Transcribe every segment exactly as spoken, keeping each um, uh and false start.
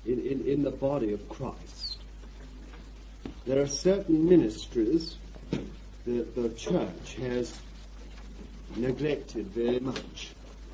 in, in, in the body of Christ. There are certain ministries that the church has neglected very much.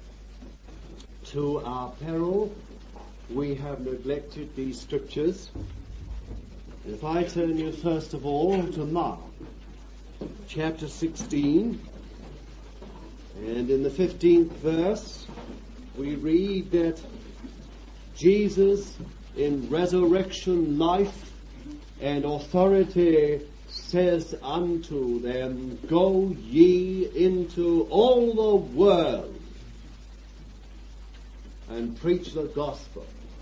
To our peril, we have neglected these scriptures. If I turn you first of all to Mark, chapter sixteen, and in the fifteenth verse, we read that Jesus, in resurrection life and authority, says unto them, Go ye into all the world and preach the gospel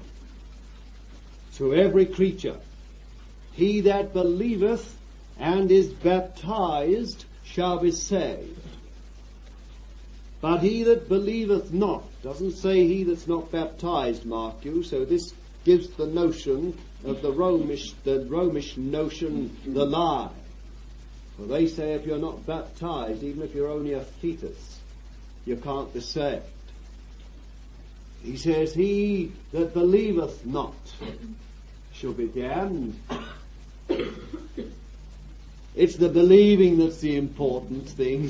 to every creature. He that believeth and is baptized shall be saved. But he that believeth not, doesn't say he that's not baptized, mark you, so this gives the notion of the Romish, the Romish notion, the lie. For they say if you're not baptized, even if you're only a fetus, you can't be saved. He says, he that believeth not shall be damned. It's the believing that's the important thing.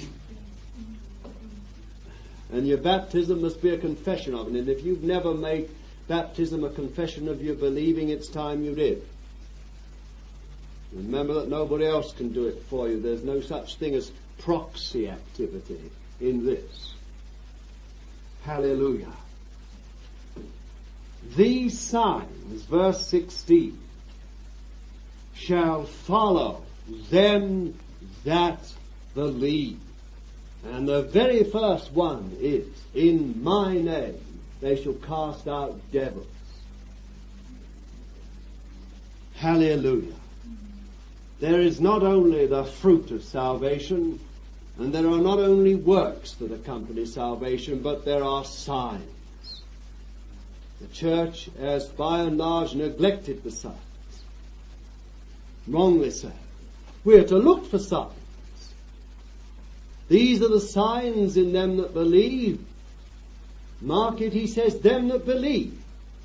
And your baptism must be a confession of it. And if you've never made baptism a confession of your believing, it's time you did. Remember that nobody else can do it for you. There's no such thing as proxy activity in this. Hallelujah. These signs, verse sixteen, shall follow them that believe. And the very first one is, in my name they shall cast out devils. Hallelujah. There is not only the fruit of salvation, and there are not only works that accompany salvation, but there are signs. The church has by and large neglected the signs. Wrongly so. We are to look for signs. These are the signs in them that believe. Mark it, he says, them that believe.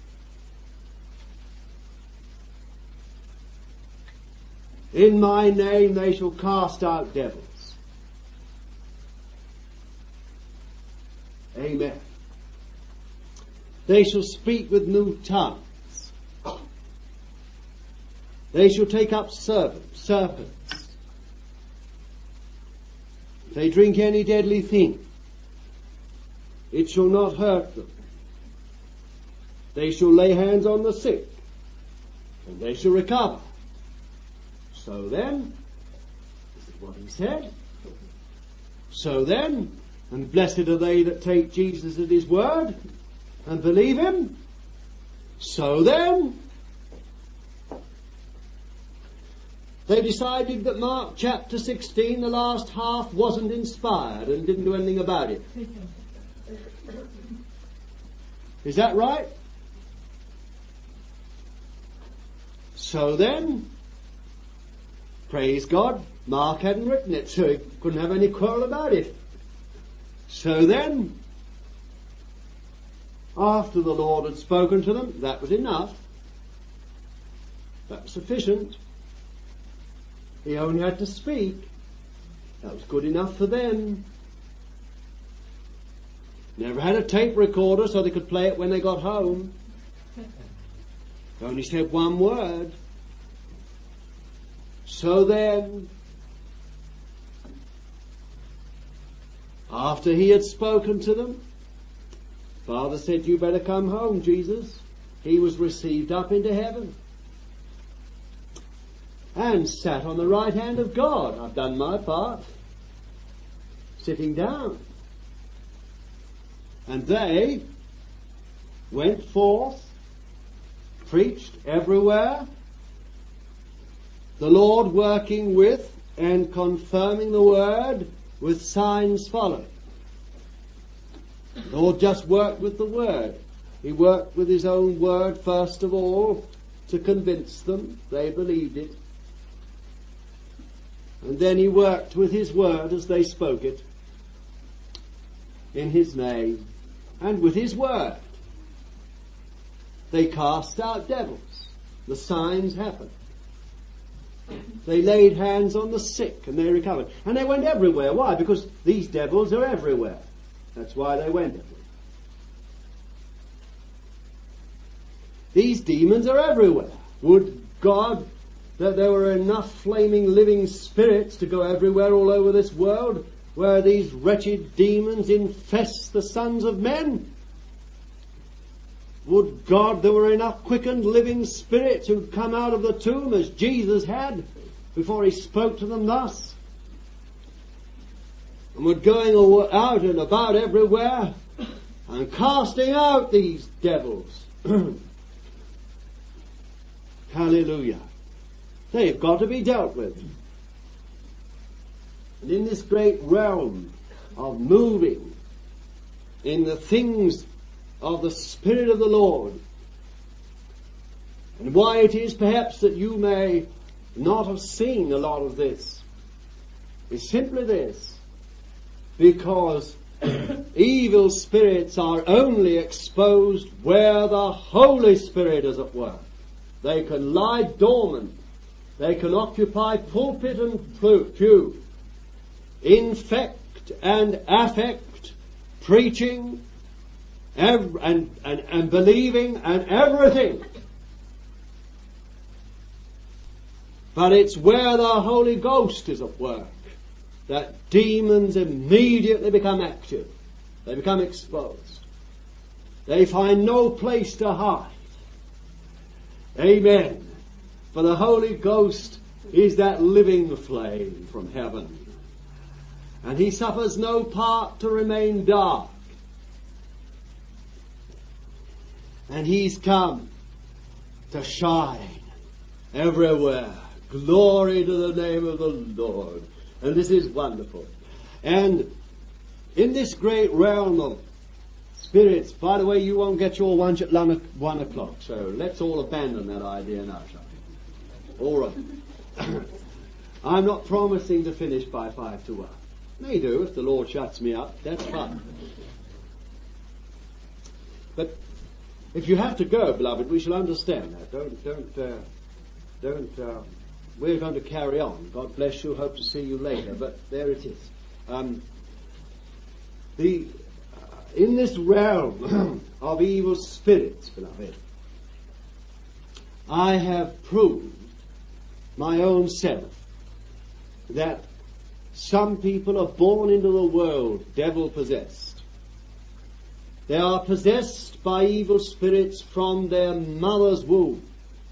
In my name they shall cast out devils. Amen. They shall speak with new tongues. They shall take up serpents. serpents. If they drink any deadly thing, it shall not hurt them. They shall lay hands on the sick, and they shall recover. So then, this is what he said. So then, and blessed are they that take Jesus at his word and believe him. So then, they decided that Mark chapter sixteen, the last half, wasn't inspired and didn't do anything about it. Is that right? So then, praise God, Mark hadn't written it, so he couldn't have any quarrel about it. So then, after the Lord had spoken to them, that was enough. That was sufficient. He only had to speak. That was good enough for them. Never had a tape recorder so they could play it when they got home. He only said one word. So then, after he had spoken to them, Father said, you better come home, Jesus. He was received up into heaven and sat on the right hand of God. I've done my part. Sitting down. And they went forth, preached everywhere, the Lord working with and confirming the word with signs following. The Lord just worked with the word. He worked with his own word first of all to convince them. They believed it. And then he worked with his word as they spoke it in his name and with his word. They cast out devils. The signs happened. They laid hands on the sick and they recovered. And they went everywhere. Why? Because these devils are everywhere. That's why they went everywhere. These demons are everywhere. Would God that there were enough flaming living spirits to go everywhere all over this world where these wretched demons infest the sons of men? Would God there were enough quickened living spirits who'd come out of the tomb as Jesus had before he spoke to them thus? And were going out and about everywhere and casting out these devils. Hallelujah. They've got to be dealt with. And in this great realm of moving in the things of the Spirit of the Lord, and why it is perhaps that you may not have seen a lot of this, is simply this: because evil spirits are only exposed where the Holy Spirit is at work. They can lie dormant. They can occupy pulpit and pew, infect and affect preaching ev- and, and, and believing and everything. But it's where the Holy Ghost is at work that demons immediately become active. They become exposed. They find no place to hide. Amen. For the Holy Ghost is that living flame from heaven. And he suffers no part to remain dark. And he's come to shine everywhere. Glory to the name of the Lord. And this is wonderful. And in this great realm of spirits, by the way, you won't get your lunch at one o'clock, so let's all abandon that idea now, shall we? All right. I'm not promising to finish by five to one. May do if the Lord shuts me up. That's fine. But if you have to go, beloved, we shall understand that. Don't, don't, uh, don't. Uh, we're going to carry on. God bless you. Hope to see you later. But there it is. Um, the uh, in this realm of evil spirits, beloved, I have proved my own self that some people are born into the world devil possessed. They are possessed by evil spirits from their mother's womb,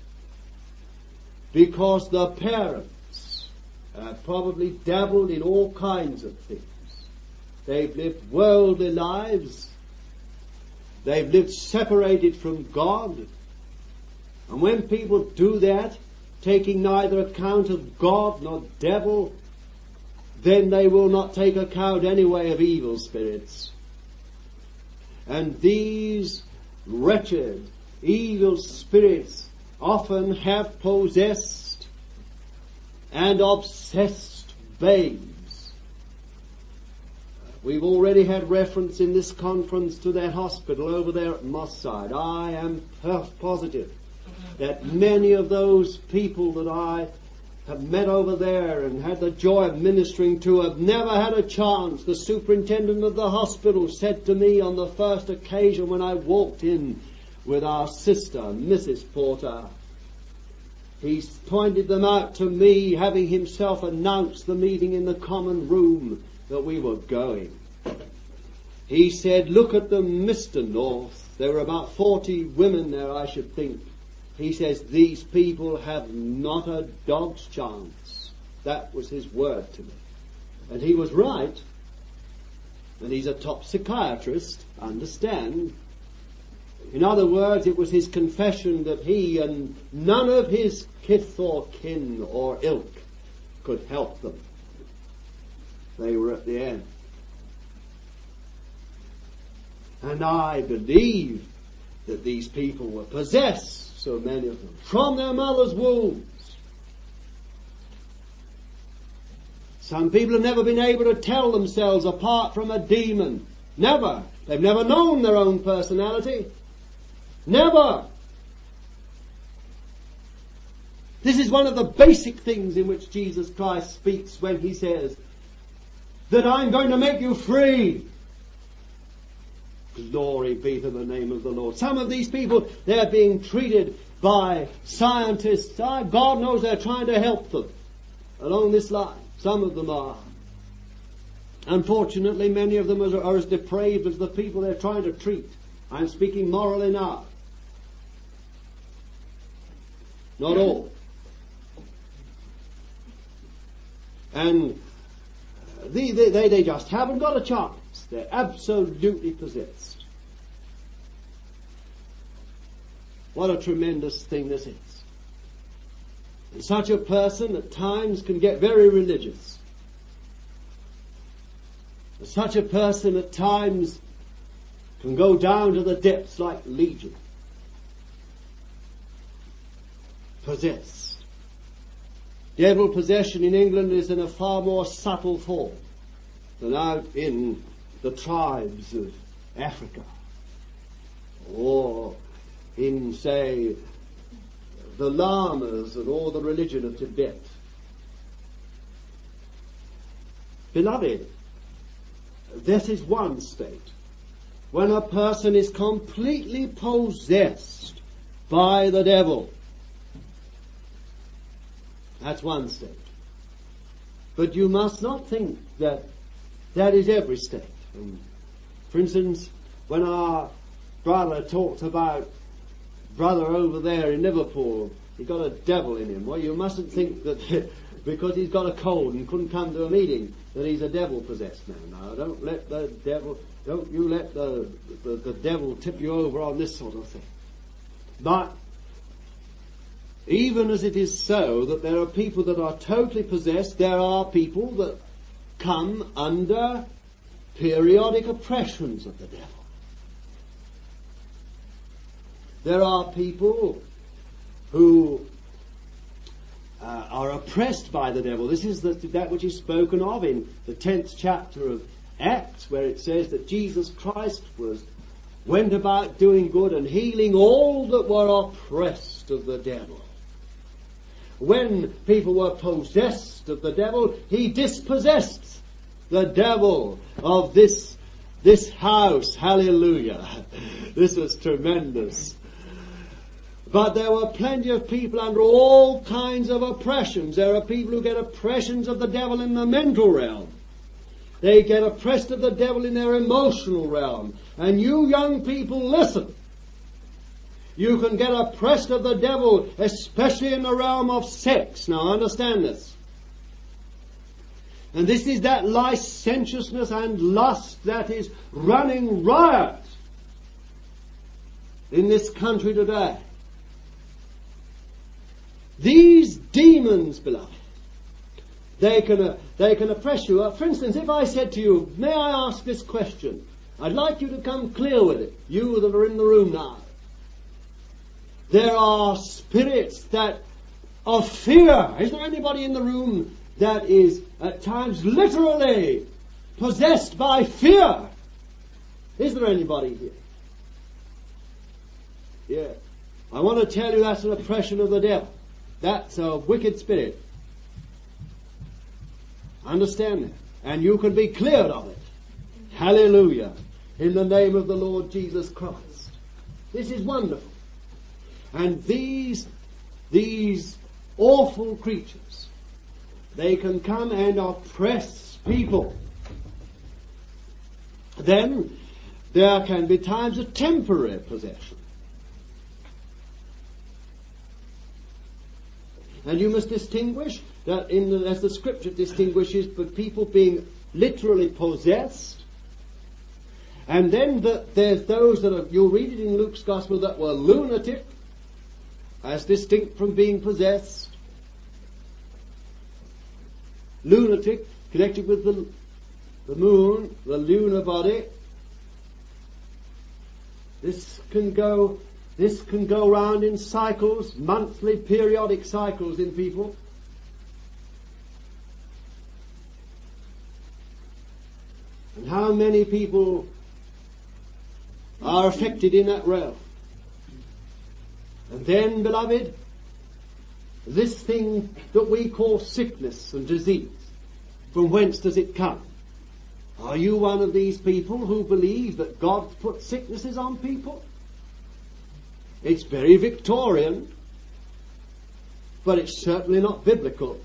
because the parents have probably dabbled in all kinds of things. They've lived worldly lives. They've lived separated from God. And when people do that, taking neither account of God nor devil, then they will not take account anyway of evil spirits. And these wretched, evil spirits often have possessed and obsessed babes. We've already had reference in this conference to that hospital over there at Moss Side. I am positive that many of those people that I have met over there and had the joy of ministering to have never had a chance. The superintendent of the hospital said to me on the first occasion when I walked in with our sister, Missus Porter, he pointed them out to me, having himself announced the meeting in the common room that we were going. He said, "Look at them, Mister North. There were about forty women there, I should think." He says, "These people have not a dog's chance." That was his word to me. And he was right. And he's a top psychiatrist, understand. In other words, it was his confession that he and none of his kith or kin or ilk could help them. They were at the end. And I believe that these people were possessed, so many of them, from their mother's wombs. Some people have never been able to tell themselves apart from a demon. Never. They've never known their own personality. Never. This is one of the basic things in which Jesus Christ speaks when he says that I'm going to make you free. Glory be to the name of the Lord. Some of these people, they're being treated by scientists. God knows they're trying to help them along this line. Some of them are. Unfortunately, many of them are, are as depraved as the people they're trying to treat. I'm speaking morally now. Not all. And they, they, they just haven't got a chance. They're absolutely possessed. What a tremendous thing this is. And such a person at times can get very religious. And such a person at times can go down to the depths like Legion. Possessed. Devil possession in England is in a far more subtle form than out in the tribes of Africa, or in, say, the Lamas or the religion of Tibet. Beloved, this is one state when a person is completely possessed by the devil. That's one state. But you must not think that that is every state. Um, for instance, when our brother talked about brother over there in Liverpool, he got a devil in him. Well, you mustn't think that because he's got a cold and couldn't come to a meeting that he's a devil-possessed man. Now, don't let the devil, don't you let the, the, the devil tip you over on this sort of thing. But even as it is so that there are people that are totally possessed, there are people that come under periodic oppressions of the devil. There are people who uh, are oppressed by the devil. This is the, that which is spoken of in the tenth chapter of Acts, where it says that Jesus Christ was went about doing good and healing all that were oppressed of the devil. When people were possessed of the devil, he dispossessed the devil of this, this house. Hallelujah. This was tremendous. But there were plenty of people under all kinds of oppressions. There are people who get oppressions of the devil in the mental realm. They get oppressed of the devil in their emotional realm. And you young people, listen. You can get oppressed of the devil, especially in the realm of sex. Now understand this. And this is that licentiousness and lust that is running riot in this country today. These demons, beloved, they can, uh, they can oppress you. Uh, for instance, if I said to you, may I ask this question? I'd like you to come clear with it, you that are in the room now. There are spirits that of fear. Is there anybody in the room that is at times literally possessed by fear? Is there anybody here? Yeah. I want to tell you that's an oppression of the devil. That's a wicked spirit. Understand that. And you can be cleared of it. Hallelujah. In the name of the Lord Jesus Christ. This is wonderful. And these, these awful creatures, they can come and oppress people. Then there can be times of temporary possession. And you must distinguish that, in the, as the Scripture distinguishes, but people being literally possessed, and then the, there's those that are, you'll read it in Luke's Gospel, that were lunatic, as distinct from being possessed. Lunatic, connected with the, the moon, the lunar body. This can go, this can go round in cycles, monthly, periodic cycles in people. And how many people are affected in that realm? And then, beloved, this thing that we call sickness and disease, from whence does it come? Are you one of these people who believe that God put sicknesses on people? It's very Victorian, but it's certainly not biblical.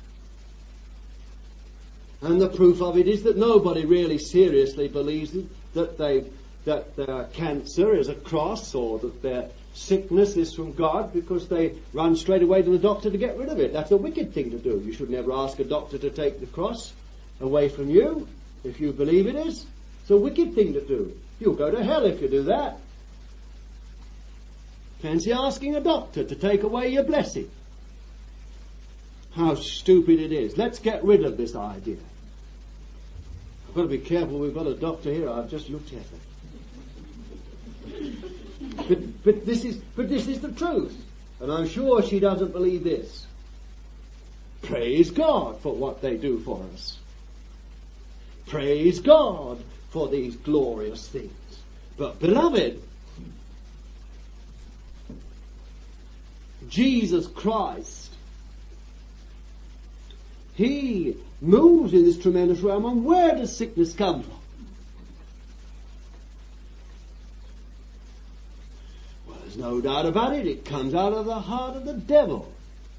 And the proof of it is that nobody really seriously believes that they that their cancer is a cross or that their sickness is from God, because they run straight away to the doctor to get rid of it. That's a wicked thing to do. You should never ask a doctor to take the cross away from you if you believe it is. It's a wicked thing to do. You'll go to hell if you do that. Fancy asking a doctor to take away your blessing. How stupid it is. Let's get rid of this idea. I've got to be careful. We've got a doctor here. I've just looked at her. But, but this is but this is the truth. And I'm sure she doesn't believe this. Praise God for what they do for us. Praise God for these glorious things. But beloved, Jesus Christ, He moves in this tremendous realm. And where does sickness come from? Well, there's no doubt about it. It comes out of the heart of the devil.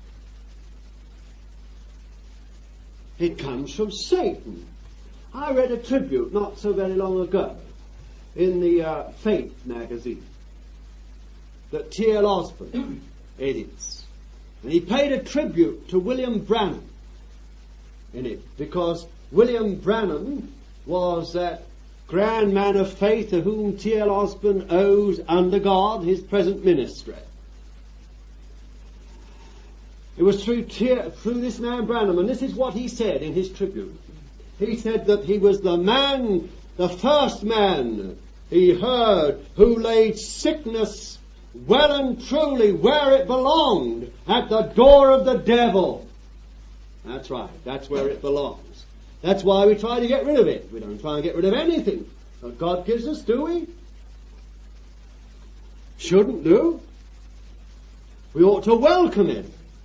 It comes from Satan. I read a tribute not so very long ago in the uh, Faith magazine that T L Osborne edits. And he paid a tribute to William Branham in it, because William Branham was that grand man of faith to whom T L Osborne owes, under God, his present ministry. It was through, T- through this man Branham, and this is what he said in his tribute. He said that he was the man, the first man he heard who laid sickness well and truly where it belonged, at the door of the devil. That's right, that's where it belongs. That's why we try to get rid of it. We don't try and get rid of anything that God gives us, do we? Shouldn't do. We ought to welcome it.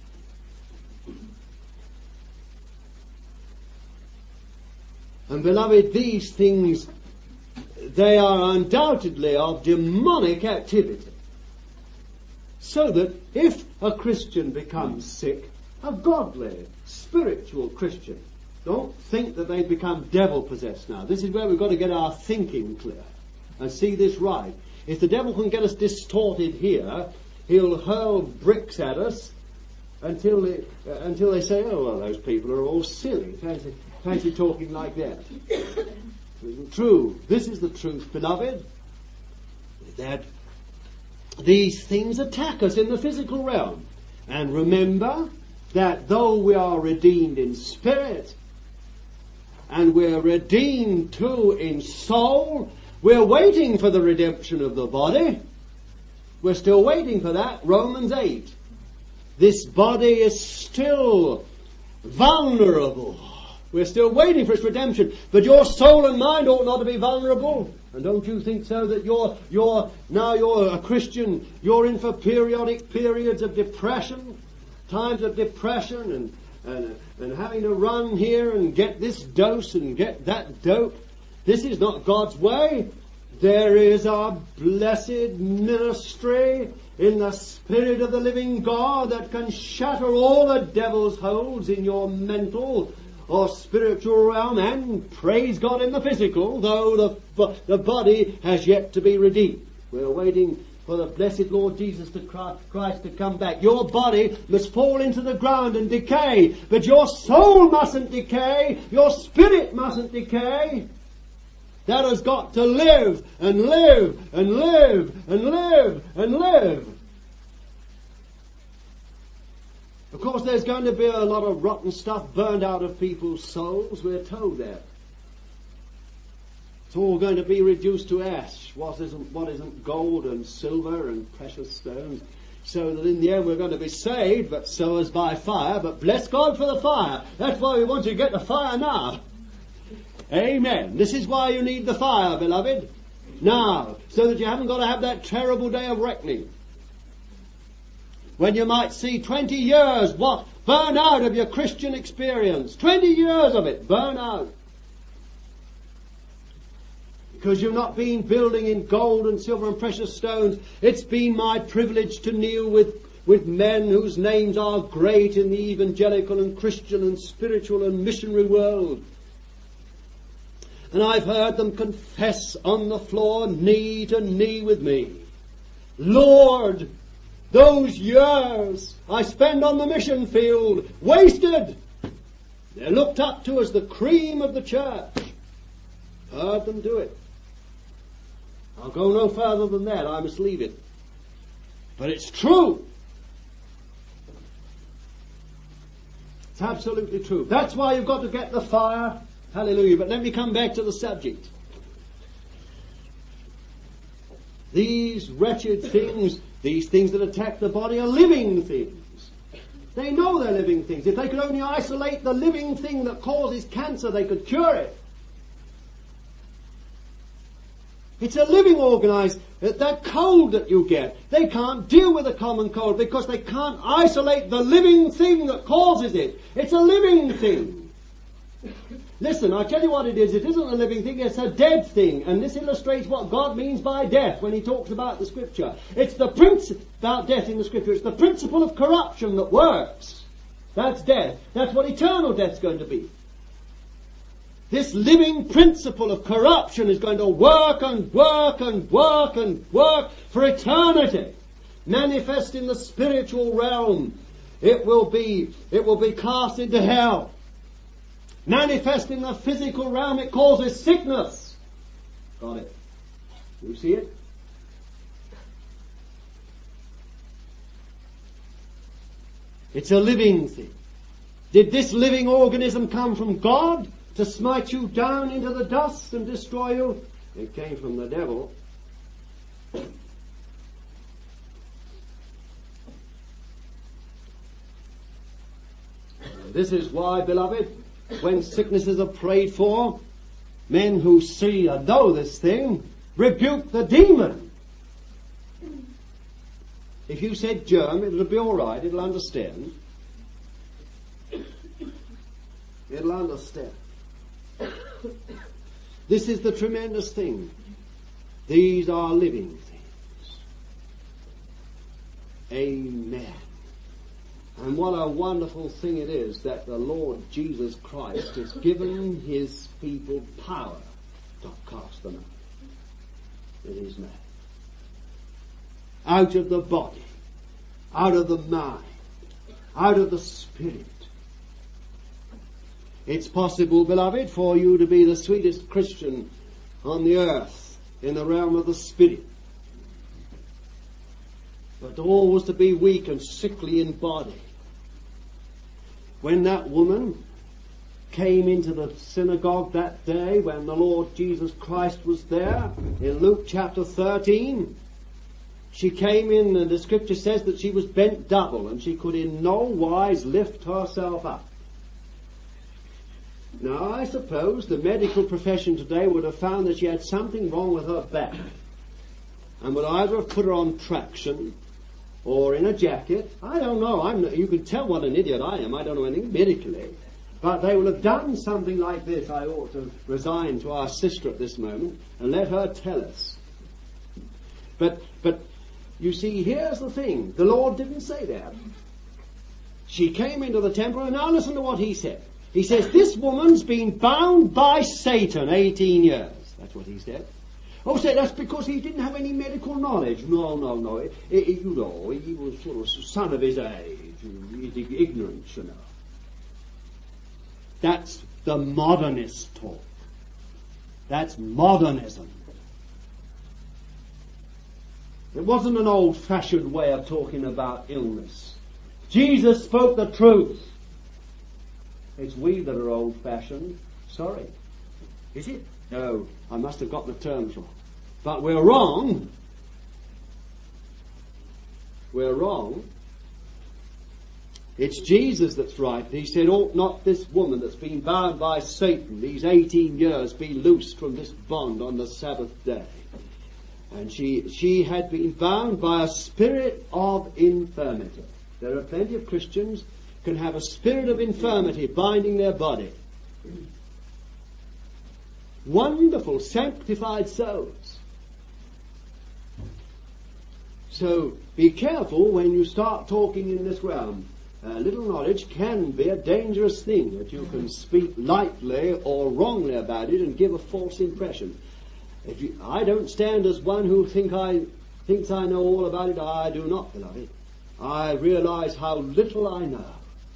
And beloved, these things, they are undoubtedly of demonic activity. So that if a Christian becomes sick, a godly, spiritual Christian, don't think that they become devil-possessed now. This is where we've got to get our thinking clear and see this right. If the devil can get us distorted here, he'll hurl bricks at us until they, uh, until they say, oh, well, those people are all silly. Fancy, fancy talking like that. It isn't true. This is the truth, beloved, that these things attack us in the physical realm. And remember that though we are redeemed in spirit, and we're redeemed too in soul, we're waiting for the redemption of the body. We're still waiting for that. Romans eight. This body is still vulnerable. We're still waiting for its redemption. But your soul and mind ought not to be vulnerable. And don't you think so that you're, you're, now you're a Christian, you're in for periodic periods of depression, times of depression, and, and, and having to run here and get this dose and get that dope. This is not God's way. There is a blessed ministry in the Spirit of the living God that can shatter all the devil's holds in your mental or spiritual realm, and praise God in the physical, though the, the body has yet to be redeemed. We're waiting for the blessed Lord Jesus to Christ to come back. Your body must fall into the ground and decay, but your soul mustn't decay, your spirit mustn't decay. That has got to live and live and live and live and live. Of course, there's going to be a lot of rotten stuff burned out of people's souls. We're told that. It's all going to be reduced to ash. What isn't, what isn't gold and silver and precious stones. So that in the end we're going to be saved, but so as by fire. But bless God for the fire. That's why we want to get the fire now. Amen. This is why you need the fire, beloved. Now, so that you haven't got to have that terrible day of reckoning. when you might see twenty years what burn out of your Christian experience. twenty years of it burn out. Because you've not been building in gold and silver and precious stones. It's been my privilege to kneel with, with men whose names are great in the evangelical and Christian and spiritual and missionary world. And I've heard them confess on the floor, knee to knee with me, Lord, those years I spent on the mission field, wasted. They're looked up to as the cream of the church. Heard them do it. I'll go no further than that. I must leave it. But it's true. It's absolutely true. That's why you've got to get the fire. Hallelujah. But let me come back to the subject. These wretched things, these things that attack the body, are living things. They know they're living things. If they could only isolate the living thing that causes cancer, they could cure it. It's a living organism. That cold that you get, they can't deal with a common cold because they can't isolate the living thing that causes it. It's a living thing. Listen, I tell you what it is. It isn't a living thing, it's a dead thing. And this illustrates what God means by death when he talks about the Scripture. It's the principle about death in the Scripture. It's the principle of corruption that works. That's death. That's what eternal death's going to be. This living principle of corruption is going to work and work and work and work for eternity. Manifest in the spiritual realm. It will be, it will be cast into hell. Manifest in the physical realm, it causes sickness. Got it? You see it? It's a living thing. Did this living organism come from God to smite you down into the dust and destroy you? It came from the devil. This is why, beloved, when sicknesses are prayed for, men who see and know this thing rebuke the demon. If you said germ, it'll be all right. It'll understand. It'll understand. This is the tremendous thing. These are living things. Amen. And what a wonderful thing it is that the Lord Jesus Christ has given his people power to cast them out. It is man. Out of the body, out of the mind, out of the spirit. It's possible, beloved, for you to be the sweetest Christian on the earth in the realm of the spirit, but always to be weak and sickly in body. When that woman came into the synagogue that day when the Lord Jesus Christ was there, in Luke chapter thirteen, she came in and the scripture says that she was bent double and she could in no wise lift herself up. Now, I suppose the medical profession today would have found that she had something wrong with her back and would either have put her on traction or in a jacket. I don't know. I'm not, you can tell what an idiot I am. I don't know anything medically. But they will have done something like this. I ought to resign to our sister at this moment and let her tell us. But, but you see, here's the thing. The Lord didn't say that. She came into the temple, and now listen to what he said. He says, this woman's been bound by Satan eighteen years. That's what he said. Oh, say that's because he didn't have any medical knowledge. No, no, no. It, it, you know, he was sort of son of his age, ignorance, you know. That's the modernist talk. That's modernism. It wasn't an old-fashioned way of talking about illness. Jesus spoke the truth. It's we that are old-fashioned. Sorry. Is it? No, I must have got the terms wrong. But we're wrong. We're wrong. It's Jesus that's right. He said, ought not this woman that's been bound by Satan these eighteen years be loosed from this bond on the Sabbath day? And she, she had been bound by a spirit of infirmity. There are plenty of Christians can have a spirit of infirmity binding their body. Wonderful, sanctified souls. So be careful when you start talking in this realm. Uh, little knowledge can be a dangerous thing, that you can speak lightly or wrongly about it and give a false impression. If you, I don't stand as one who think I, thinks I know all about it. I do not, beloved. I realize how little I know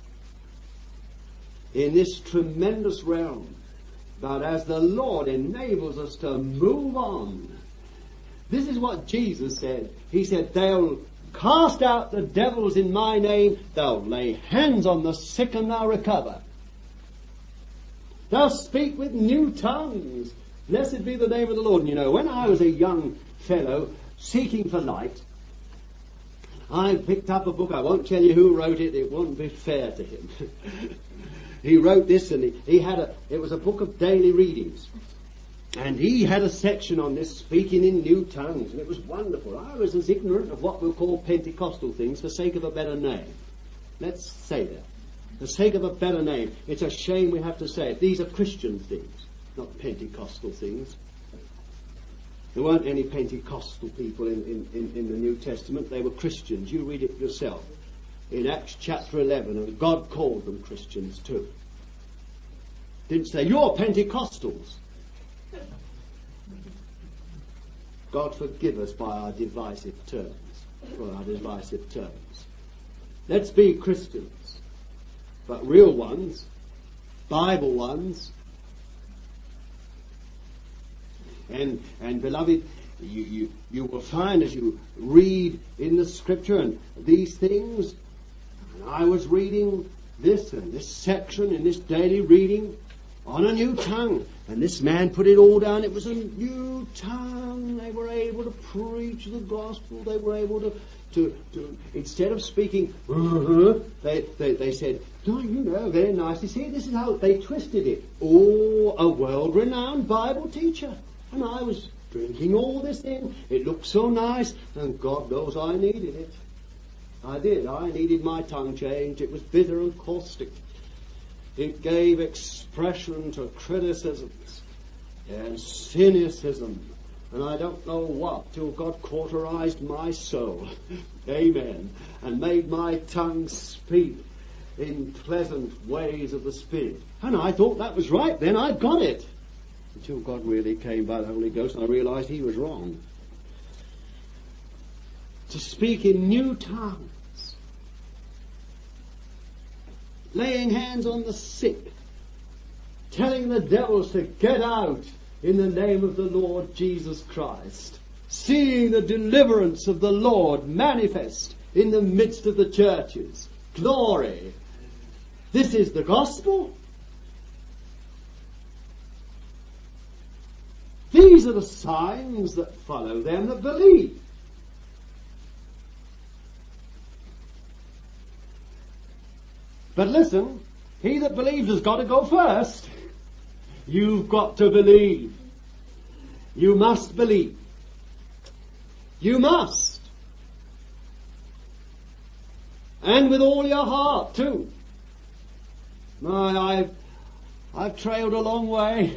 in this tremendous realm. But as the Lord enables us to move on, this is what Jesus said. He said, they'll cast out the devils in my name, they'll lay hands on the sick and they'll recover. They'll speak with new tongues. Blessed be the name of the Lord. And you know, when I was a young fellow seeking for light, I picked up a book. I won't tell you who wrote it. It wouldn't be fair to him. He wrote this, and he, he had a, it was a book of daily readings. And he had a section on this, speaking in new tongues, and it was wonderful. I was as ignorant of what we'll call Pentecostal things for sake of a better name. Let's say that. For sake of a better name. It's a shame we have to say it. These are Christian things, not Pentecostal things. There weren't any Pentecostal people in, in, in, in the New Testament. They were Christians. You read it yourself. In Acts chapter eleven, and God called them Christians too. Didn't say, you're Pentecostals. God forgive us by our divisive terms, for our divisive terms. Let's be Christians, but real ones, Bible ones. And, and beloved, you, you, you will find as you read in the Scripture and these things, and I was reading this and this section in this daily reading on a new tongue, and this man put it all down. It was a new tongue. They were able to preach the gospel. They were able to, to, to instead of speaking, uh-huh, they, they, they said, no, you know, very nice. You see, this is how they twisted it. Oh, a world-renowned Bible teacher. And I was drinking all this in. It looked so nice, and God knows I needed it. I did. I needed my tongue changed. It was bitter and caustic. It gave expression to criticisms and cynicism, and I don't know what, till God cauterized my soul. Amen. And made my tongue speak in pleasant ways of the Spirit. And I thought that was right then. I'd got it. Until God really came by the Holy Ghost, and I realized he was wrong. To speak in new tongues, laying hands on the sick, telling the devils to get out in the name of the Lord Jesus Christ, seeing the deliverance of the Lord manifest in the midst of the churches. Glory! This is the gospel. These are the signs that follow them that believe. But listen, he that believes has got to go first. You've got to believe. You must believe. You must. And with all your heart too. My, I've, I've trailed a long way,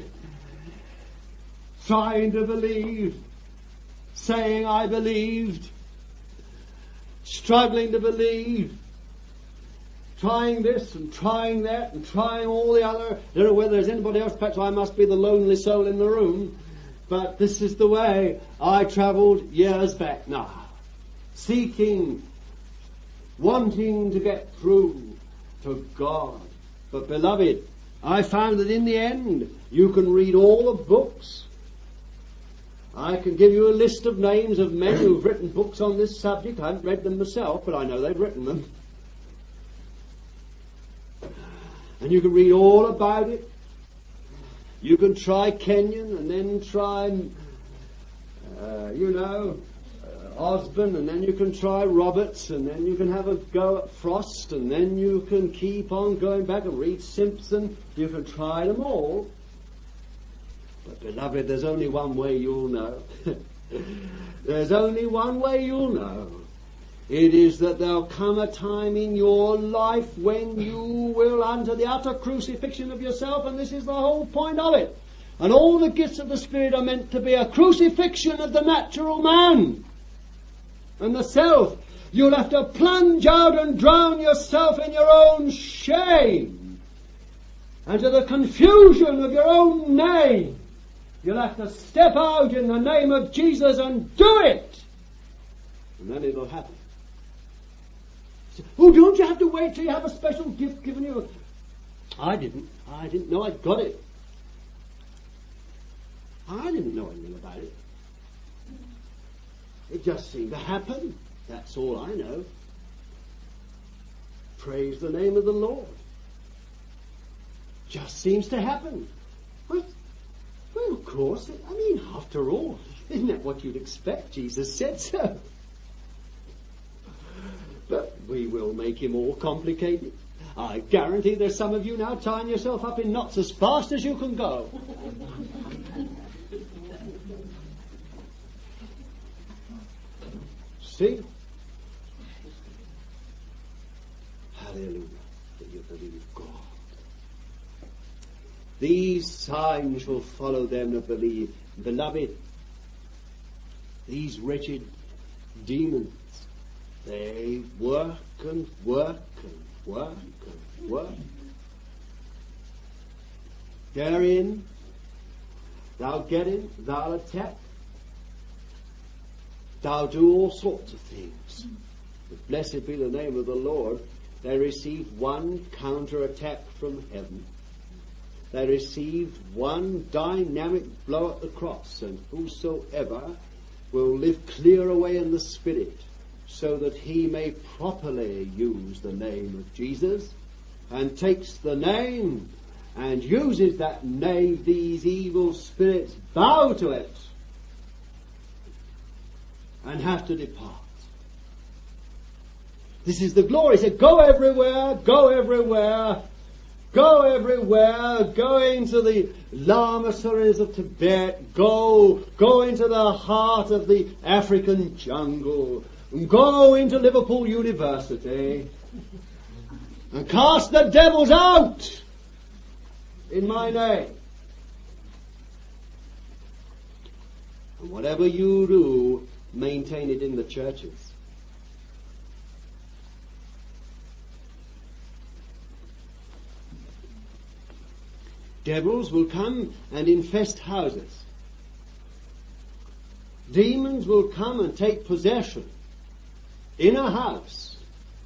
trying to believe, saying I believed, struggling to believe, trying this and trying that and trying all the other. I don't know whether there's anybody else. Perhaps I must be the lonely soul in the room. But this is the way I travelled years back now. Seeking, wanting to get through to God. But beloved, I found that in the end, you can read all the books. I can give you a list of names of men who've written books on this subject. I haven't read them myself, but I know they've written them. And you can read all about it. You can try Kenyon and then try, uh, you know, uh, Osborne, and then you can try Roberts, and then you can have a go at Frost, and then you can keep on going back and read Simpson. You can try them all. But beloved, there's only one way you'll know. There's only one way you'll know. It is that there'll come a time in your life when you will, under the utter crucifixion of yourself, and this is the whole point of it. And all the gifts of the Spirit are meant to be a crucifixion of the natural man and the self. You'll have to plunge out and drown yourself in your own shame and to the confusion of your own name. You'll have to step out in the name of Jesus and do it. And then it'll happen. Oh, don't you have to wait till you have a special gift given you? I didn't. I didn't know I'd got it. I didn't know anything about it. It just seemed to happen. That's all I know. Praise the name of the Lord. Just seems to happen. Well, well, of course. I mean, after all, isn't that what you'd expect? Jesus said so. But we will make him all complicated. I guarantee there's some of you now tying yourself up in knots as fast as you can go. See? Hallelujah, that you believe God. These signs shall follow them that believe. Beloved, these wretched demons, they work and work and work and work. Therein, thou get in, thou attack, thou do all sorts of things. But blessed be the name of the Lord. They received one counter-attack from heaven. They received one dynamic blow at the cross, and whosoever will live clear away in the Spirit, so that he may properly use the name of Jesus, and takes the name and uses that name, these evil spirits bow to it and have to depart. This is the glory. He said, go everywhere, go everywhere, go everywhere, go into the lamaseries of Tibet, go, go into the heart of the African jungle, go into Liverpool University, and cast the devils out in my name. And whatever you do, maintain it in the churches. Devils will come and infest houses. Demons will come and take possession in a house.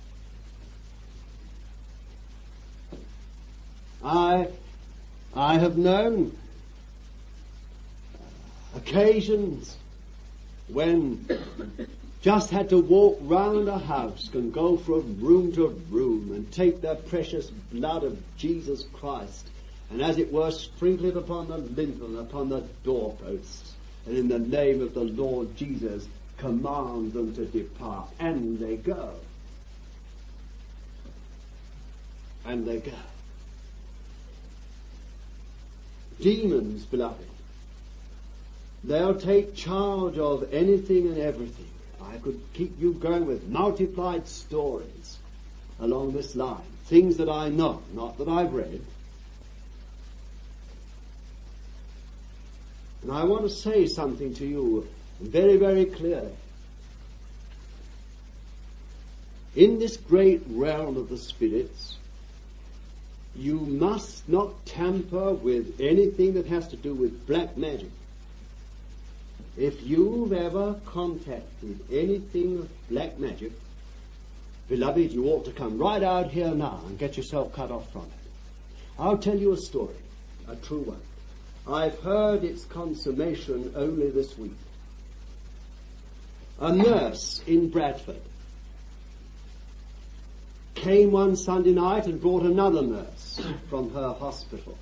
I, I have known occasions when just had to walk round a house and go from room to room and take the precious blood of Jesus Christ, and as it were sprinkle it upon the lintel, upon the doorposts, and in the name of the Lord Jesus command them to depart. And they go. And they go. Demons, beloved, they'll take charge of anything and everything. I could keep you going with multiplied stories along this line. Things that I know, not that I've read. And I want to say something to you very, very clearly. In this great realm of the spirits, you must not tamper with anything that has to do with black magic. If you've ever contacted anything of black magic, beloved, you ought to come right out here now and get yourself cut off from it. I'll tell you a story, a true one. I've heard its consummation only this week. A nurse in Bradford came one Sunday night and brought another nurse from her hospital.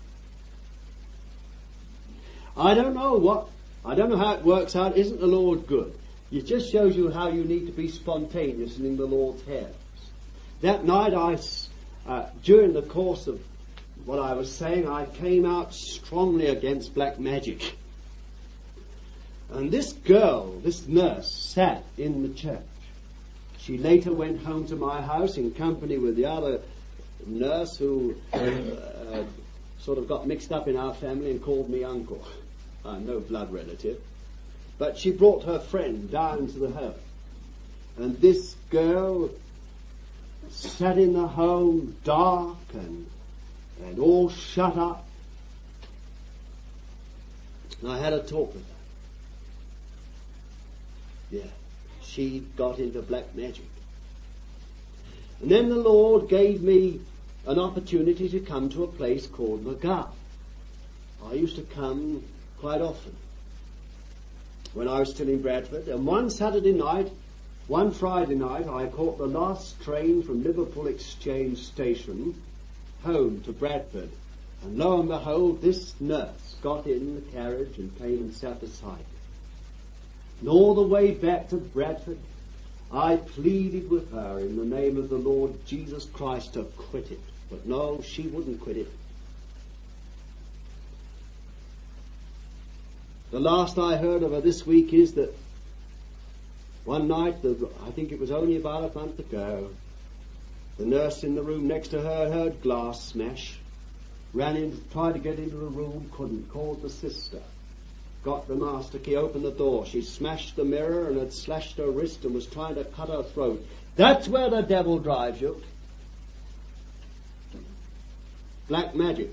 I don't know what, I don't know how it works out. Isn't the Lord good? It just shows you how you need to be spontaneous and in the Lord's hands. That night I, uh, during the course of what I was saying, I came out strongly against black magic. And this girl, this nurse, sat in the church. She later went home to my house in company with the other nurse who uh, sort of got mixed up in our family and called me uncle. I'm no blood relative. But she brought her friend down to the home. And this girl sat in the home, dark and, and all shut up. And I had a talk with her. Yeah, she got into black magic. And then the Lord gave me an opportunity to come to a place called McGow. I used to come quite often when I was still in Bradford. And one Saturday night, one Friday night, I caught the last train from Liverpool Exchange Station home to Bradford. And lo and behold, this nurse got in the carriage and came and sat beside me. And all the way back to Bradford, I pleaded with her in the name of the Lord Jesus Christ to quit it. But no, she wouldn't quit it. The last I heard of her this week is that one night, the, I think it was only about a month ago, the nurse in the room next to her heard glass smash, ran in, tried to get into the room, couldn't, called the sister. Got the master key, opened the door. She smashed the mirror and had slashed her wrist and was trying to cut her throat. That's where the devil drives you. Black magic.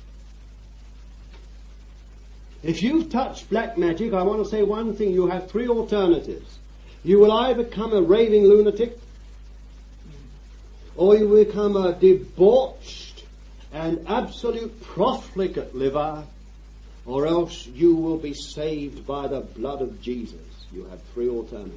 If you've touched black magic, I want to say one thing. You have three alternatives. You will either become a raving lunatic, or you will become a debauched and absolute profligate liver, or else you will be saved by the blood of Jesus. You have three alternatives.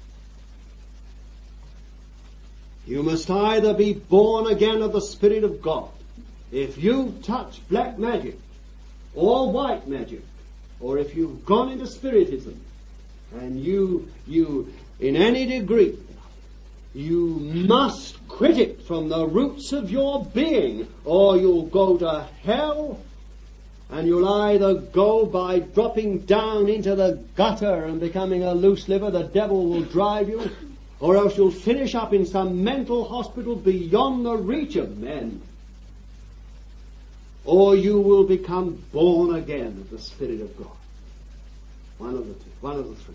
You must either be born again of the Spirit of God. If you touch black magic or white magic, or if you've gone into Spiritism, and you, you, in any degree, you must quit it from the roots of your being, or you'll go to hell. And you'll either go by dropping down into the gutter and becoming a loose liver, the devil will drive you, or else you'll finish up in some mental hospital beyond the reach of men. Or you will become born again of the Spirit of God. One of the two, one of the three.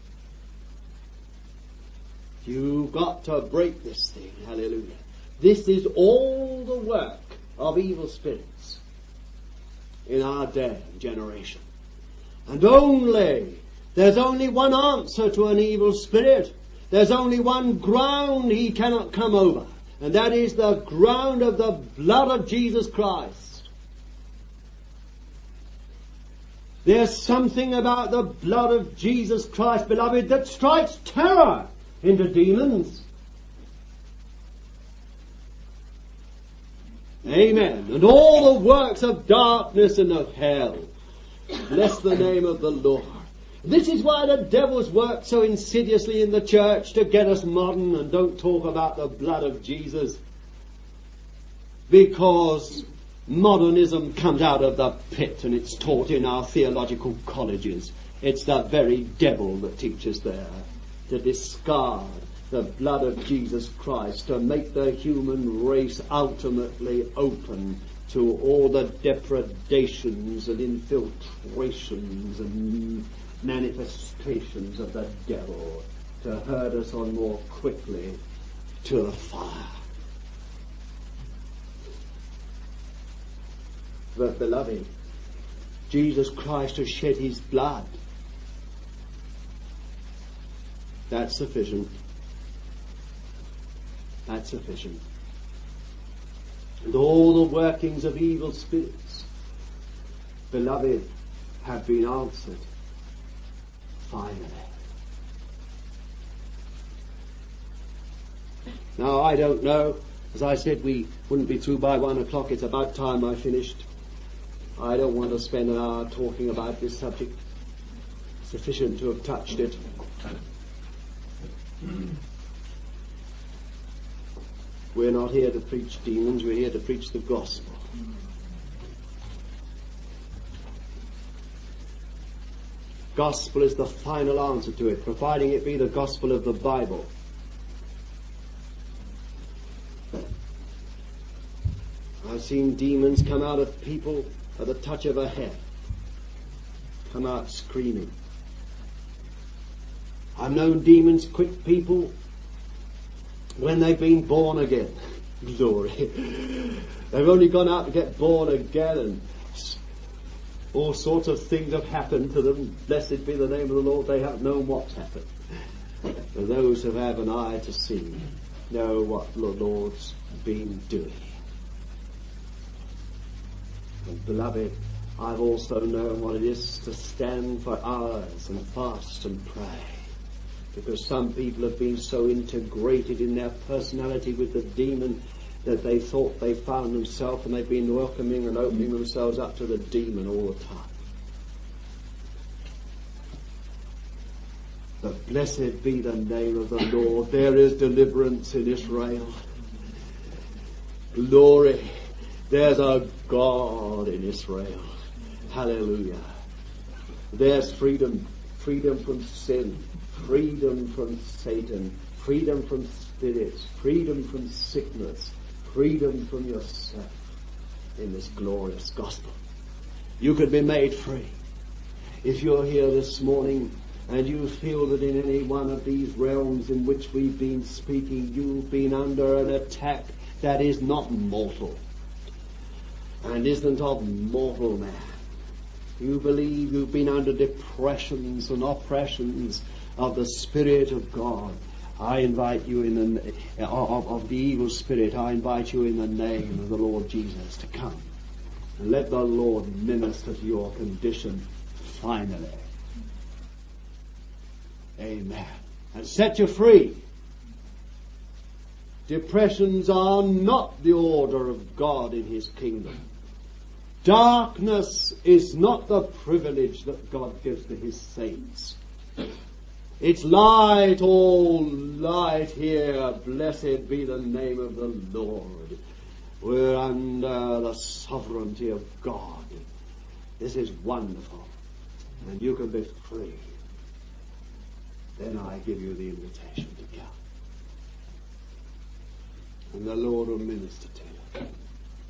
You've got to break this thing, hallelujah. This is all the work of evil spirits in our day and generation. And only, there's only one answer to an evil spirit. There's only one ground he cannot come over. And that is the ground of the blood of Jesus Christ. There's something about the blood of Jesus Christ, beloved, that strikes terror into demons. Amen. And all the works of darkness and of hell. Bless the name of the Lord. This is why the devil's worked so insidiously in the church, to get us modern and don't talk about the blood of Jesus. Because modernism comes out of the pit and it's taught in our theological colleges. It's the very devil that teaches there to discard the blood of Jesus Christ, to make the human race ultimately open to all the depredations and infiltrations and manifestations of the devil, to herd us on more quickly to the fire. But beloved, Jesus Christ has shed his blood. That's sufficient. That's sufficient. And all the workings of evil spirits, beloved, have been answered finally. Now, I don't know. As I said, we wouldn't be through by one o'clock. It's about time I finished. I don't want to spend an hour talking about this subject. Sufficient to have touched it. We're not here to preach demons, we're here to preach the gospel. gospel is the final answer to it, providing it be the gospel of the Bible. I've seen demons come out of people at the touch of a hair, come out screaming. I've known demons quit people when they've been born again. Glory. They've only gone out to get born again, and all sorts of things have happened to them. Blessed be the name of the Lord. They have known what's happened. For those who have an eye to see know what the Lord's been doing. And beloved, I've also known what it is to stand for hours and fast and pray. Because some people have been so integrated in their personality with the demon that they thought they found themselves, and they've been welcoming and opening themselves up to the demon all the time. But blessed be the name of the Lord. There is deliverance in Israel. Glory. There's a God in Israel. Hallelujah. There's freedom. Freedom from sin. Freedom from Satan. Freedom from spirits. Freedom from sickness. Freedom from yourself in this glorious gospel. You could be made free. If you're here this morning and you feel that in any one of these realms in which we've been speaking, you've been under an attack that is not mortal and isn't of mortal man. You believe you've been under depressions and oppressions of the Spirit of God. I invite you in the of, of the evil spirit. I invite you in the name of the Lord Jesus to come and let the Lord minister to your condition finally. Amen. And set you free. Depressions are not the order of God in His kingdom. Darkness is not the privilege that God gives to His saints. It's light, all light here. Blessed be the name of the Lord. We're under the sovereignty of God. This is wonderful. And you can be free. Then I give you the invitation to come. And the Lord will minister to you.